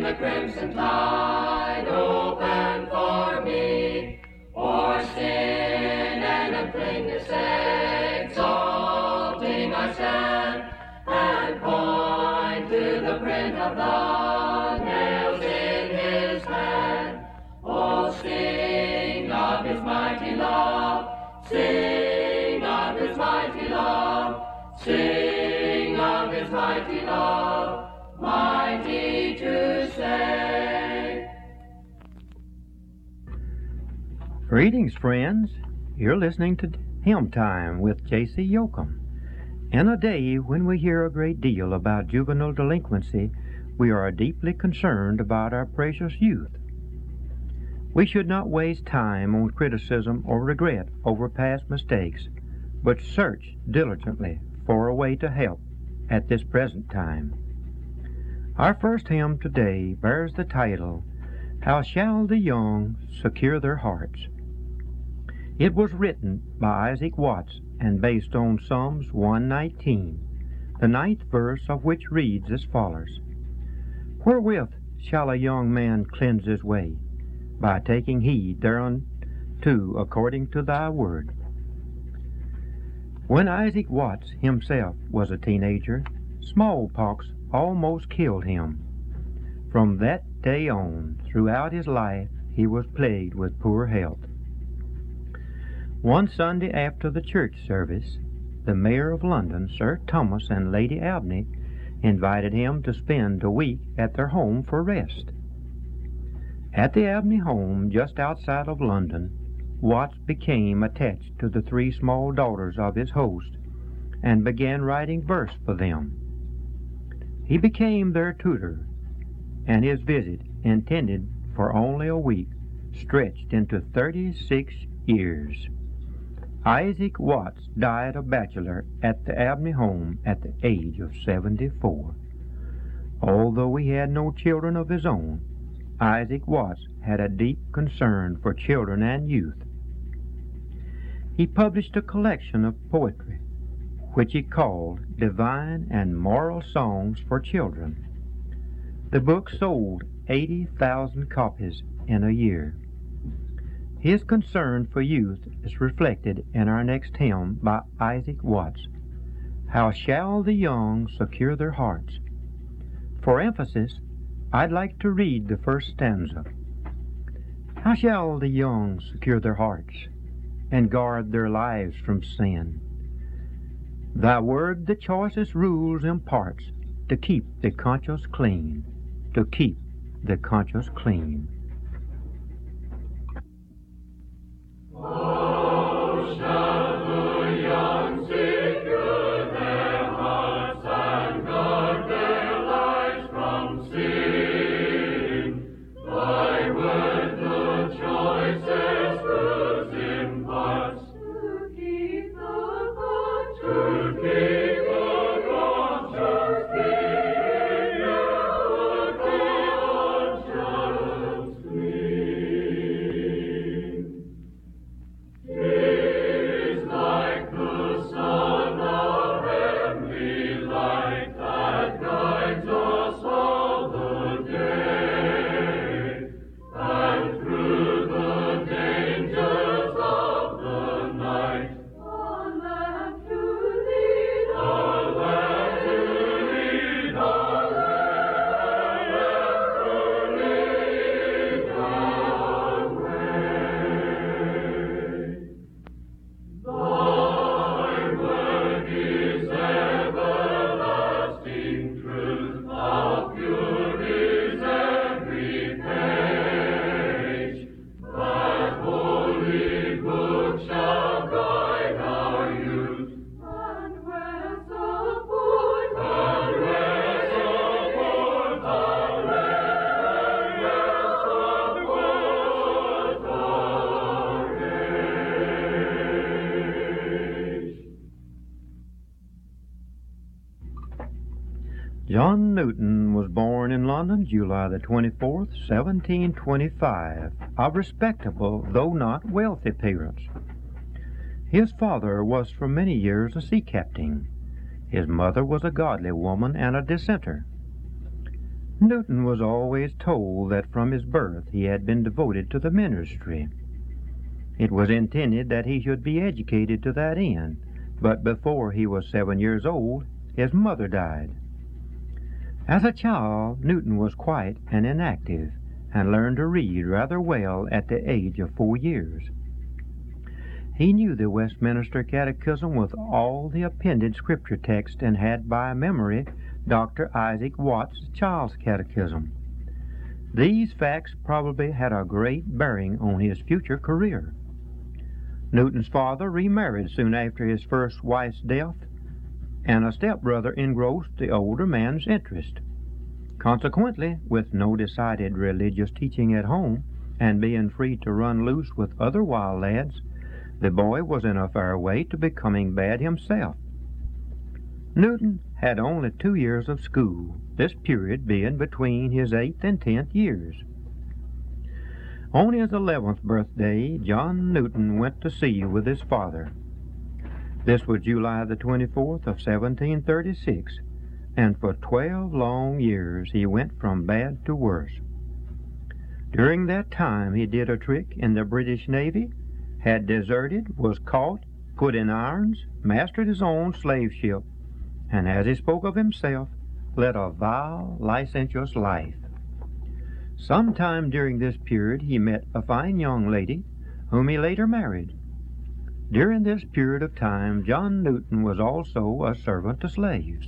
the crimson tide open for me, o'er sin and uncleanness exalting I stand, and point to the print of the nails in his hand. Oh, sing of his mighty love, sing of his mighty love, sing of his mighty love, mighty to save. Greetings, friends. You're listening to Hymn Time with J.C. Yoakum. In a day when we hear a great deal about juvenile delinquency, we are deeply concerned about our precious youth. We should not waste time on criticism or regret over past mistakes, but search diligently for a way to help at this present time. Our first hymn today bears the title, How Shall the Young Secure Their Hearts? It was written by Isaac Watts and based on Psalms 119, the 9th verse of which reads as follows, Wherewith shall a young man cleanse his way? By taking heed thereunto according to thy word. When Isaac Watts himself was a teenager, smallpox almost killed him. From that day on, throughout his life, he was plagued with poor health. One Sunday after the church service, the mayor of London, Sir Thomas and Lady Albany, invited him to spend a week at their home for rest. At the Albany home, just outside of London, Watts became attached to the 3 small daughters of his host and began writing verse for them. He became their tutor, and his visit, intended for only a week, stretched into 36 years. Isaac Watts died a bachelor at the Albany home at the age of 74. Although he had no children of his own, Isaac Watts had a deep concern for children and youth. He published a collection of poetry, which he called Divine and Moral Songs for Children. The book sold 80,000 copies in a year. His concern for youth is reflected in our next hymn by Isaac Watts, How Shall the Young Secure Their Hearts? For emphasis, I'd like to read the first stanza. How shall the young secure their hearts and guard their lives from sin? Thy word the choicest rules imparts to keep the conscience clean, to keep the conscience clean. Oh, shall the young secure their hearts and guard their lives from sin? Thy word the choicest rules imparts to keep the conscience clean, John Newton was born in London, July the 24th, 1725, of respectable, though not wealthy parents. His father was for many years a sea captain. His mother was a godly woman and a dissenter. Newton was always told that from his birth he had been devoted to the ministry. It was intended that he should be educated to that end, but before he was 7 years old, his mother died. As a child, Newton was quiet and inactive, and learned to read rather well at the age of 4 years. He knew the Westminster Catechism with all the appended scripture text and had by memory Dr. Isaac Watts' Child's Catechism. These facts probably had a great bearing on his future career. Newton's father remarried soon after his first wife's death, and a stepbrother engrossed the older man's interest. Consequently, with no decided religious teaching at home, and being free to run loose with other wild lads, the boy was in a fair way to becoming bad himself. Newton had only 2 years of school, this period being between his 8th and 10th years. On his 11th birthday, John Newton went to sea with his father. This was July the 24th of 1736, and for 12 long years he went from bad to worse. During that time he did a trick in the British Navy, had deserted, was caught, put in irons, mastered his own slave ship, and as he spoke of himself, led a vile, licentious life. Sometime during this period he met a fine young lady, whom he later married. During this period of time, John Newton was also a servant to slaves.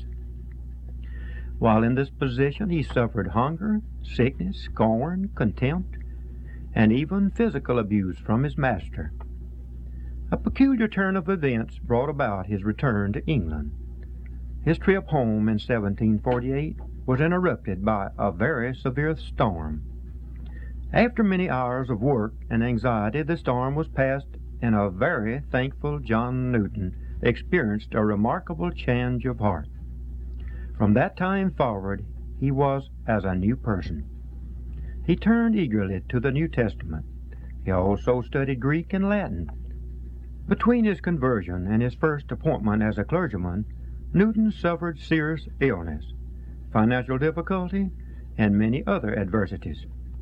While in this position, he suffered hunger, sickness, scorn, contempt, and even physical abuse from his master. A peculiar turn of events brought about his return to England. His trip home in 1748 was interrupted by a very severe storm. After many hours of work and anxiety, the storm was passed, and a very thankful John Newton experienced a remarkable change of heart. From that time forward, he was as a new person. He turned eagerly to the New Testament. He also studied Greek and Latin. Between his conversion and his first appointment as a clergyman, Newton suffered serious illness, financial difficulty, and many other adversities.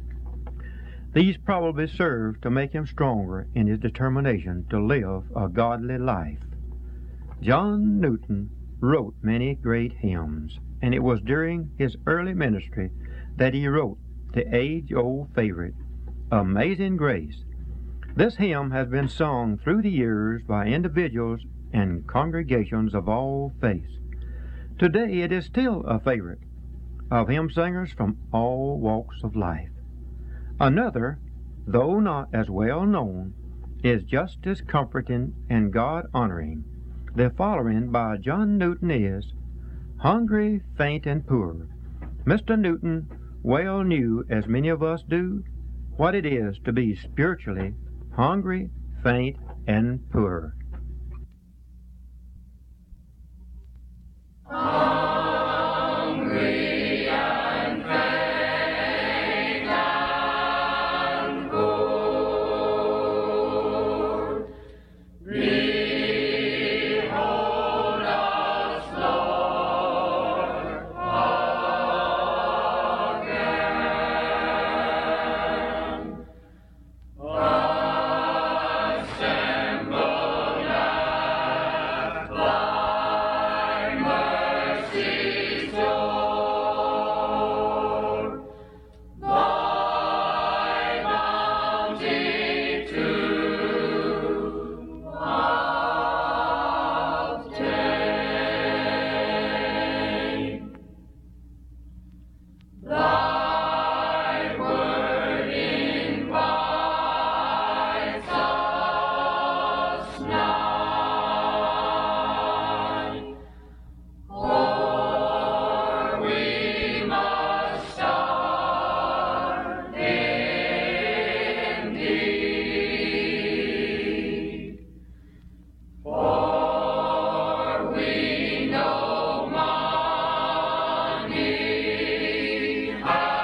These probably served to make him stronger in his determination to live a godly life. John Newton wrote many great hymns, and it was during his early ministry that he wrote the age-old favorite, Amazing Grace. This hymn has been sung through the years by individuals and congregations of all faiths. Today it is still a favorite of hymn singers from all walks of life. Another, though not as well known, is just as comforting and God-honoring. The following by John Newton is, Hungry, Faint, and Poor. Mr. Newton well knew, as many of us do, what it is to be spiritually hungry, faint, and poor. Hungry and faint and poor, behold us, Lord, again. Assembled at thy mercy store, thy bounty to obtain. Thy word invites us nigh, or we must starve indeed. For we know money has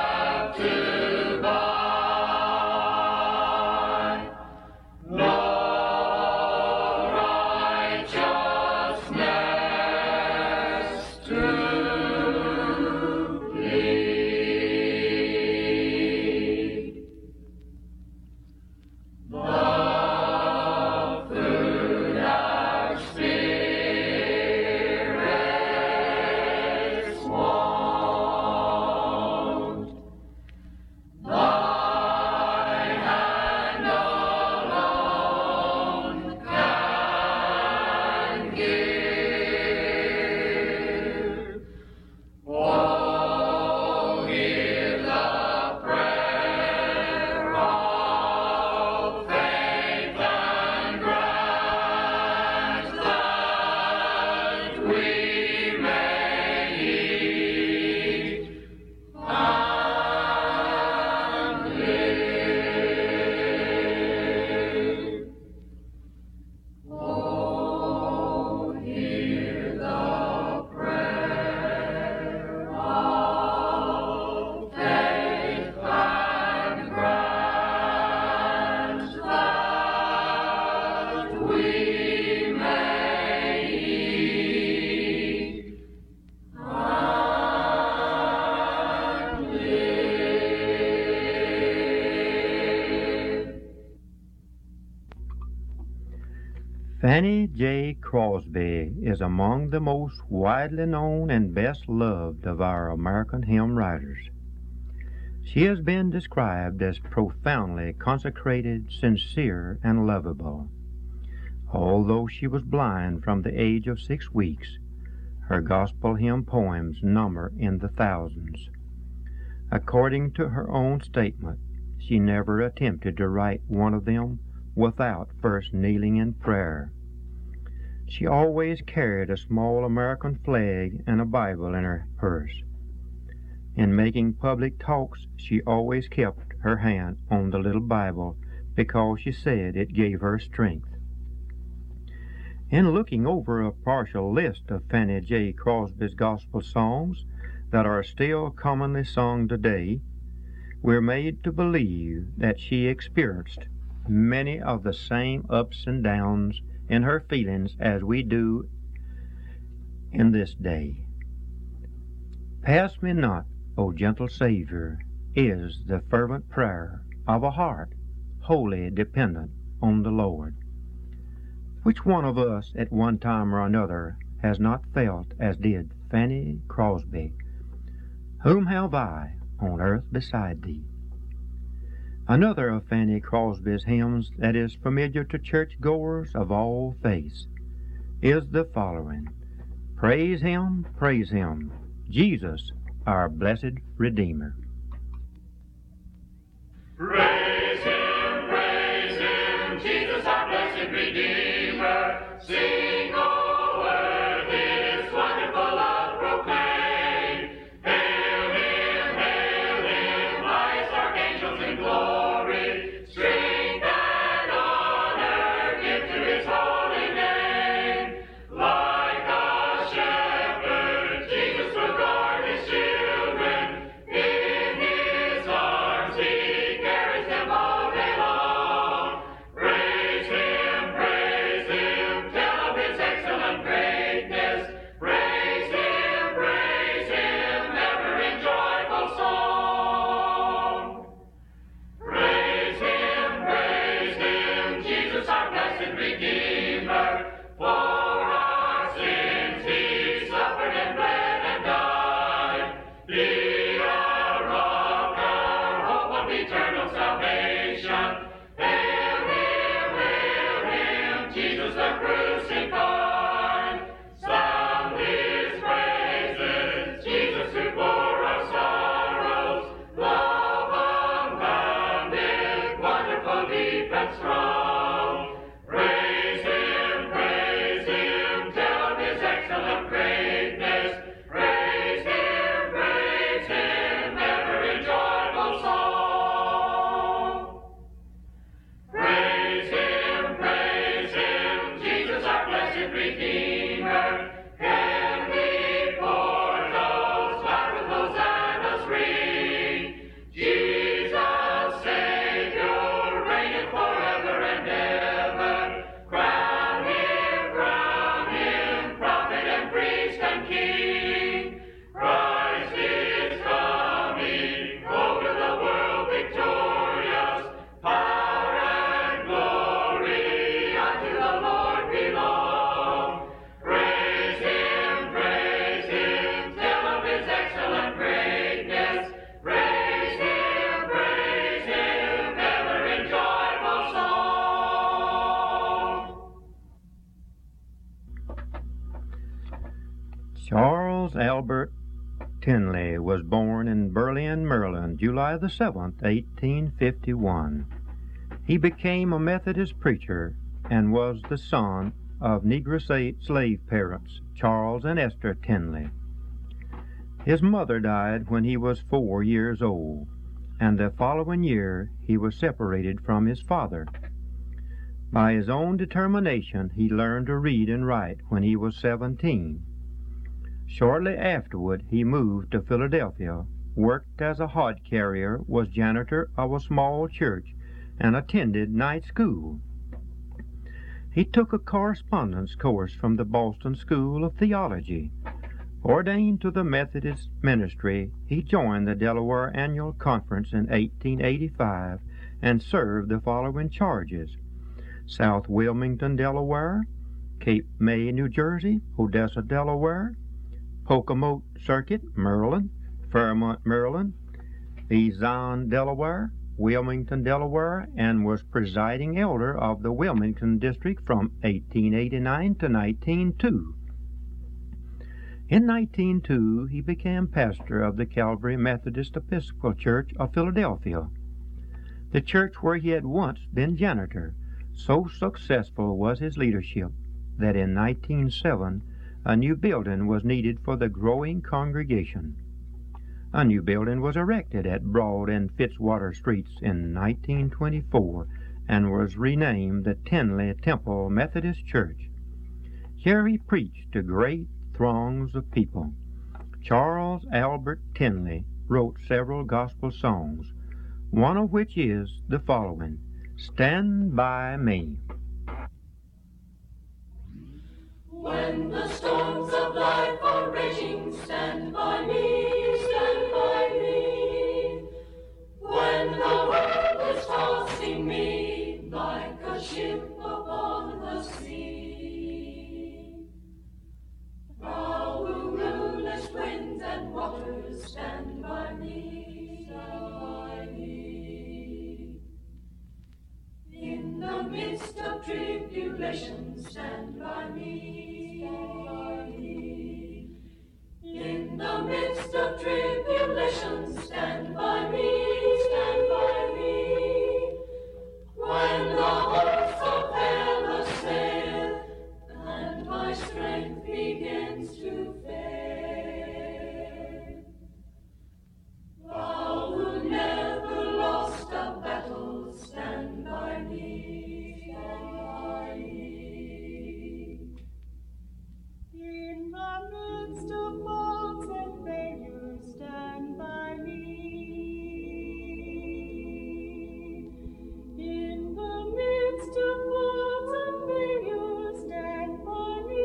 Fanny J. Crosby is among the most widely known and best loved of our American hymn writers. She has been described as profoundly consecrated, sincere, and lovable. Although she was blind from the age of 6 weeks, her gospel hymn poems number in the thousands. According to her own statement, she never attempted to write one of them without first kneeling in prayer. She always carried a small American flag and a Bible in her purse. In making public talks, she always kept her hand on the little Bible because she said it gave her strength. In looking over a partial list of Fanny J. Crosby's gospel songs that are still commonly sung today, we're made to believe that she experienced many of the same ups and downs in her feelings as we do in this day. Pass me not, O gentle Savior, is the fervent prayer of a heart wholly dependent on the Lord. Which one of us at one time or another has not felt as did Fanny Crosby, "Whom have I on earth beside thee?" Another of Fanny Crosby's hymns that is familiar to church-goers of all faiths is the following: Praise Him, Jesus, our blessed Redeemer. Praise Him, Jesus, our blessed Redeemer. Sing, O earth, His wonderful love proclaim. Hail Him, highest archangels in glory. Strength and honor give to His holy name. Like a shepherd, Jesus will guard His children. In His arms He carries them all day long. Praise Him, tell of His excellent greatness. Praise Him, ever in joyful song. Praise Him, Jesus, our blessed Redeemer. For our sins He suffered and bled and died. He our rock, our hope of eternal salvation. Hail Him, Jesus the crucified. Sound His praises, Jesus who bore our sorrows. Love unbounded, wonderful, deep and strong. Praise Him, tell of His excellent greatness. Praise Him, ever in joyful song. Praise Him, Jesus, our blessed Redeemer. Heavenly portals loud with hosannas ring. Jesus, Savior, reigneth forever and ever. Crown Him, prophet and priest and king. Christ is coming, over the world victorious. Power and glory unto the Lord belong. Praise Him, tell of His excellent greatness. Praise Him, ever in joyful song. Charles Albert Tinley was born in Berlin, Maryland, July the 7th, 1851. He became a Methodist preacher and was the son of Negro slave parents, Charles and Esther Tinley. His mother died when he was 4 years old, and the following year he was separated from his father. By his own determination, he learned to read and write when he was 17. Shortly afterward, he moved to Philadelphia, worked as a hod carrier, was janitor of a small church, and attended night school. He took a correspondence course from the Boston School of Theology. Ordained to the Methodist ministry, he joined the Delaware Annual Conference in 1885 and served the following charges: South Wilmington, Delaware, Cape May, New Jersey, Odessa, Delaware, Pocomoke Circuit, Maryland, Fairmont, Maryland, Ezon, Delaware, Wilmington, Delaware, and was presiding elder of the Wilmington District from 1889 to 1902. In 1902, he became pastor of the Calvary Methodist Episcopal Church of Philadelphia, the church where he had once been janitor. So successful was his leadership that in 1907 a new building was needed for the growing congregation. A new building was erected at Broad and Fitzwater Streets in 1924 and was renamed the Tinley Temple Methodist Church. Here he preached to great throngs of people. Charles Albert Tinley wrote several gospel songs, one of which is the following: Stand by Me. When the storms of life are raging, stand by me, stand by me. When the world is tossing me like a ship upon the sea, thou who rulest winds and waters, stand by me, stand by me. In the midst of tribulation, stand by me, stand by me. In the midst of tribulation, stand by me, stand by me. When the hosts of hell assail, and my strength begins to fail, thou who never lost a battle, stand by me, stand by me. In the midst of faults and failures, stand by me. In the midst of faults and failures, stand by me.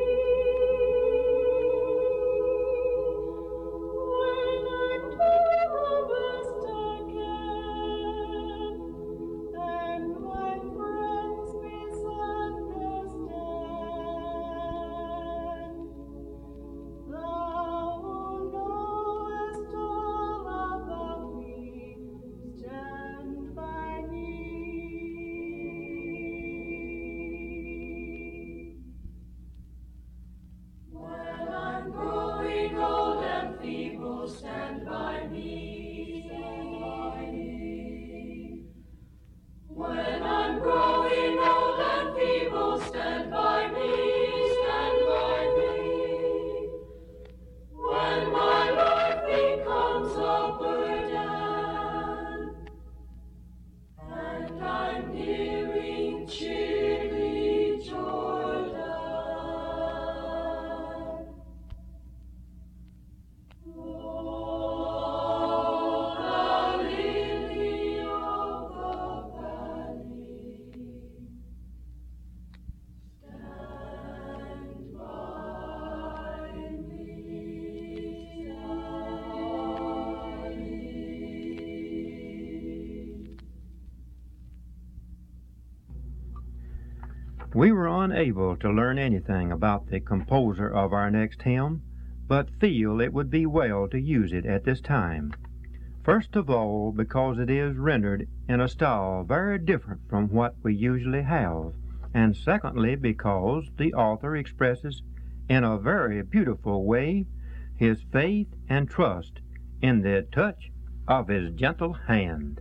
When I'm toughest I can, and my friends misunderstand, thou who knowest all about me, stand by me. When I'm growing old and feeble, stand by me, stand by me. When I'm growing old and feeble, stand by me, stand by me. When my life becomes a burden, and I'm nearing chilly Jordan, oh, the lily of the valley, stand by me, stand by me. We were unable to learn anything about the composer of our next hymn, but feel it would be well to use it at this time. First of all, because it is rendered in a style very different from what we usually have, and secondly, because the author expresses in a very beautiful way his faith and trust in the touch of his gentle hand.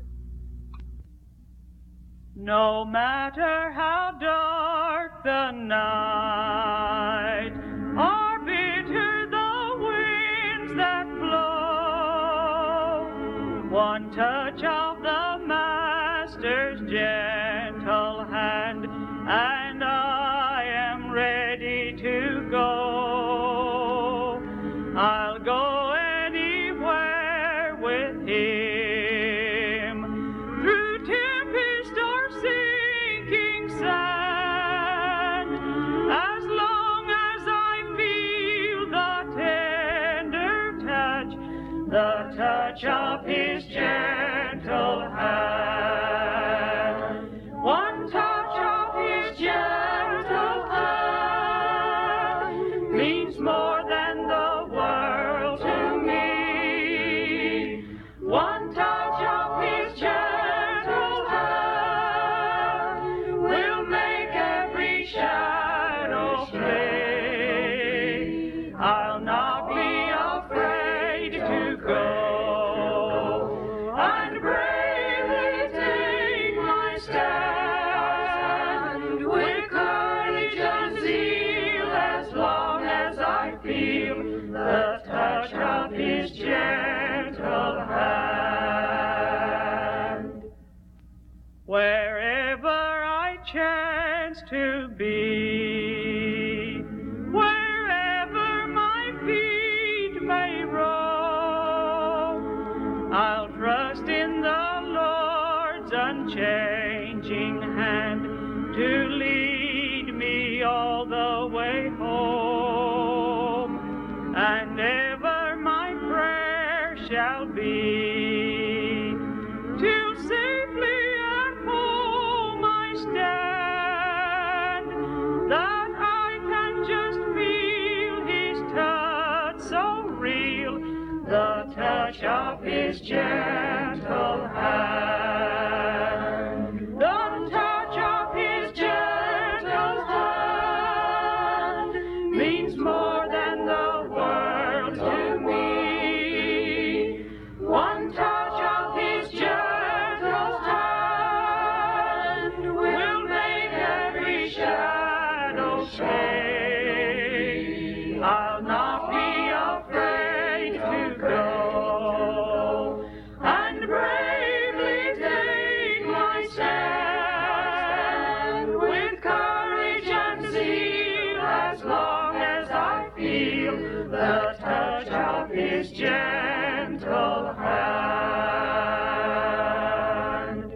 No matter how dark the night, or bitter the winds that blow, one touch of the Master's gentle hand, and I am ready to go. I'll go anywhere with him, through tempest or sinking sand, as long as I feel the touch of his gentle hand. One touch of his and bravely take my stand with courage and zeal as long as I feel the touch of his gentle hand. Wherever I chance to be, wherever my feet may roam, I'll trust in the Lord's unchanging hand to lead me all the way home, and ever my prayer shall be till safely at home I stand, that I can just feel his touch so real, the touch of his gentle hand. The touch of his gentle hand means more than the world to me. One touch of his gentle hand will make every shadow fade. I'll not be afraid to go and bravely take my stand with courage and zeal as long as I feel the touch of his gentle hand.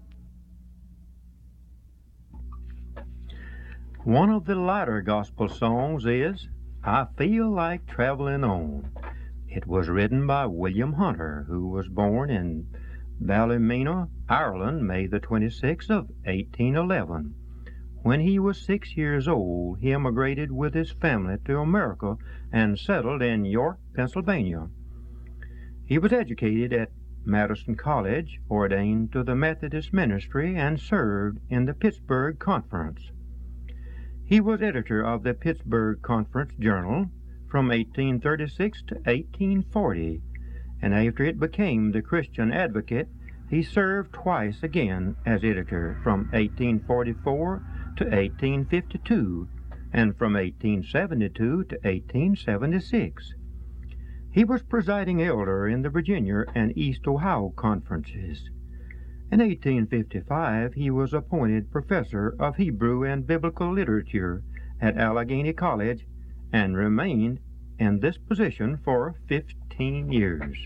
One of the lighter gospel songs is I Feel Like Traveling On. It was written by William Hunter, who was born in Ballymena, Ireland, May the 26th of 1811. When he was 6 years old, he emigrated with his family to America and settled in York, Pennsylvania. He was educated at Madison College, ordained to the Methodist ministry, and served in the Pittsburgh Conference. He was editor of the Pittsburgh Conference Journal from 1836 to 1840, and after it became the Christian Advocate, he served twice again as editor from 1844 to 1852 and from 1872 to 1876. He was presiding elder in the Virginia and East Ohio conferences. In 1855, he was appointed professor of Hebrew and Biblical Literature at Allegheny College and remained in this position for 15 years.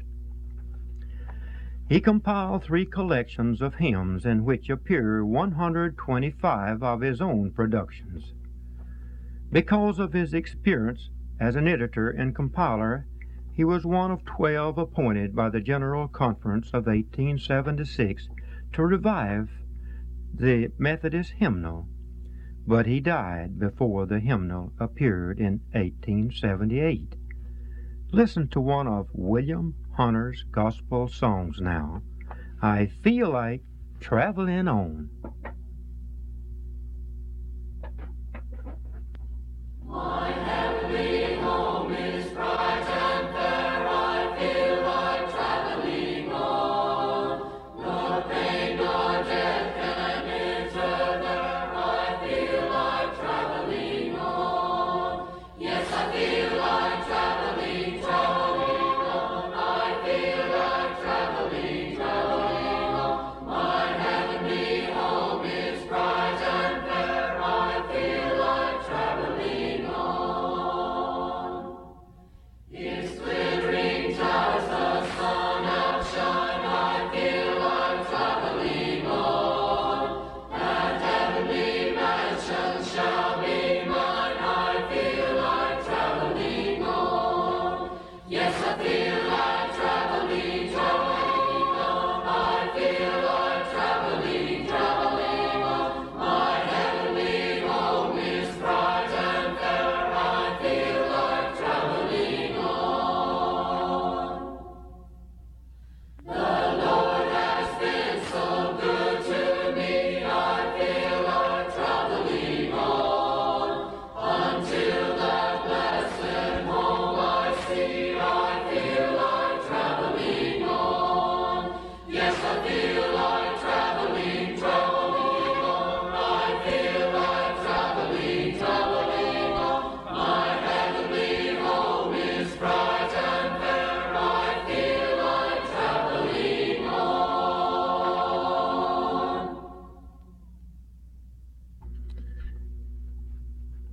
He compiled 3 collections of hymns in which appear 125 of his own productions. Because of his experience as an editor and compiler, he was one of 12 appointed by the General Conference of 1876 to revive the Methodist hymnal, but he died before the hymnal appeared in 1878. Listen to one of William Hunter's gospel songs now. I Feel Like Traveling On. My heavenly home is bright and fair, I feel like traveling on. Nor pain nor death can enter there, I feel like traveling on. Yes, I feel like traveling, traveling on. I feel like traveling, traveling on. My heavenly home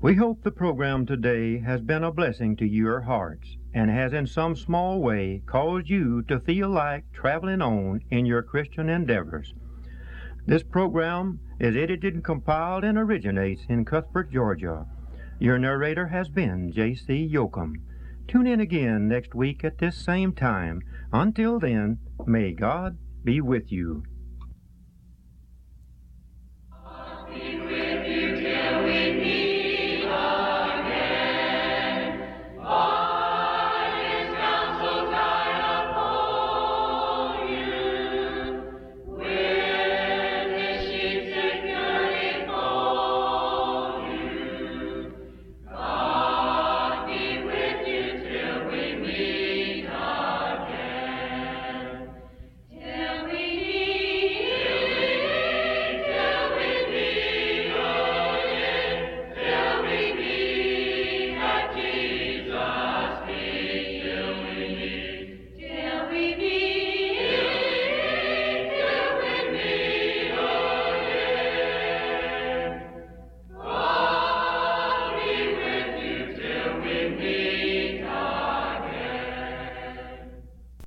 We hope the program today has been a blessing to your hearts and has in some small way caused you to feel like traveling on in your Christian endeavors. This program is edited and compiled and originates in Cuthbert, Georgia. Your narrator has been J.C. Yoakum. Tune in again next week at this same time. Until then, may God be with you.